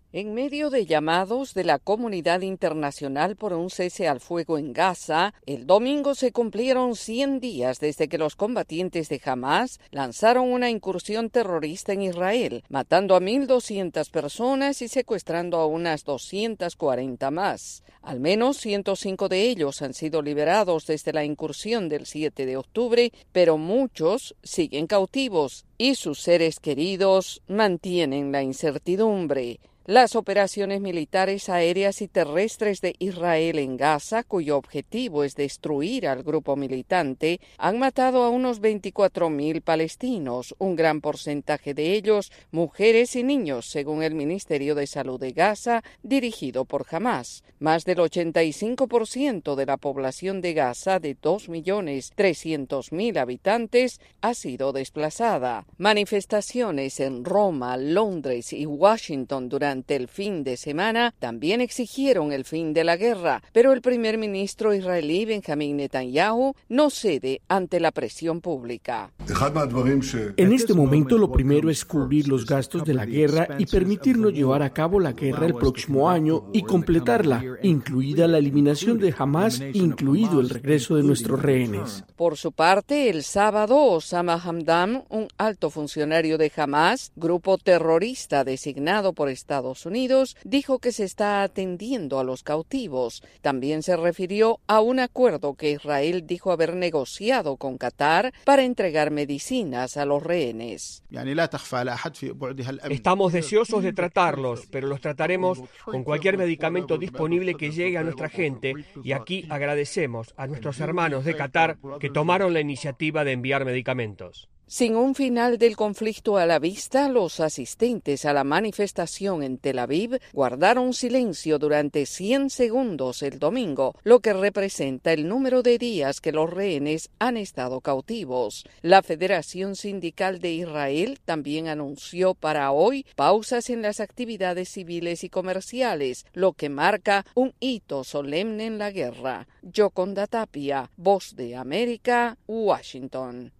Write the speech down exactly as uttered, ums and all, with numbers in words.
En medio de llamados de la comunidad internacional por un cese al fuego en Gaza, el domingo se cumplieron cien días desde que los combatientes de Hamás lanzaron una incursión terrorista en Israel, matando a mil doscientas personas y secuestrando a unas doscientas cuarenta más. Al menos ciento cinco de ellos han sido liberados desde la incursión del siete de octubre, pero muchos siguen cautivos y sus seres queridos mantienen la incertidumbre. Las operaciones militares aéreas y terrestres de Israel en Gaza, cuyo objetivo es destruir al grupo militante, han matado a unos veinticuatro mil palestinos, un gran porcentaje de ellos mujeres y niños, según el Ministerio de Salud de Gaza, dirigido por Hamás. Más del ochenta y cinco por ciento de la población de Gaza, de dos millones trescientos mil habitantes, ha sido desplazada. Manifestaciones en Roma, Londres y Washington durante Durante el fin de semana también exigieron el fin de la guerra, pero el primer ministro israelí Benjamín Netanyahu no cede ante la presión pública. En este momento lo primero es cubrir los gastos de la guerra y permitirnos llevar a cabo la guerra el próximo año y completarla, incluida la eliminación de Hamás, incluido el regreso de nuestros rehenes. Por su parte, el sábado, Osama Hamdan, un alto funcionario de Hamás, grupo terrorista designado por Estados Unidos, dijo que se está atendiendo a los cautivos. También se refirió a un acuerdo que Israel dijo haber negociado con Qatar para entregar medicinas a los rehenes. Estamos deseosos de tratarlos, pero los trataremos con cualquier medicamento disponible que llegue a nuestra gente, y aquí agradecemos a nuestros hermanos de Qatar que tomaron la iniciativa de enviar medicamentos. Sin un final del conflicto a la vista, los asistentes a la manifestación en Tel Aviv guardaron silencio durante cien segundos el domingo, lo que representa el número de días que los rehenes han estado cautivos. La Federación Sindical de Israel también anunció para hoy pausas en las actividades civiles y comerciales, lo que marca un hito solemne en la guerra. Yoconda Tapia, Voz de América, Washington.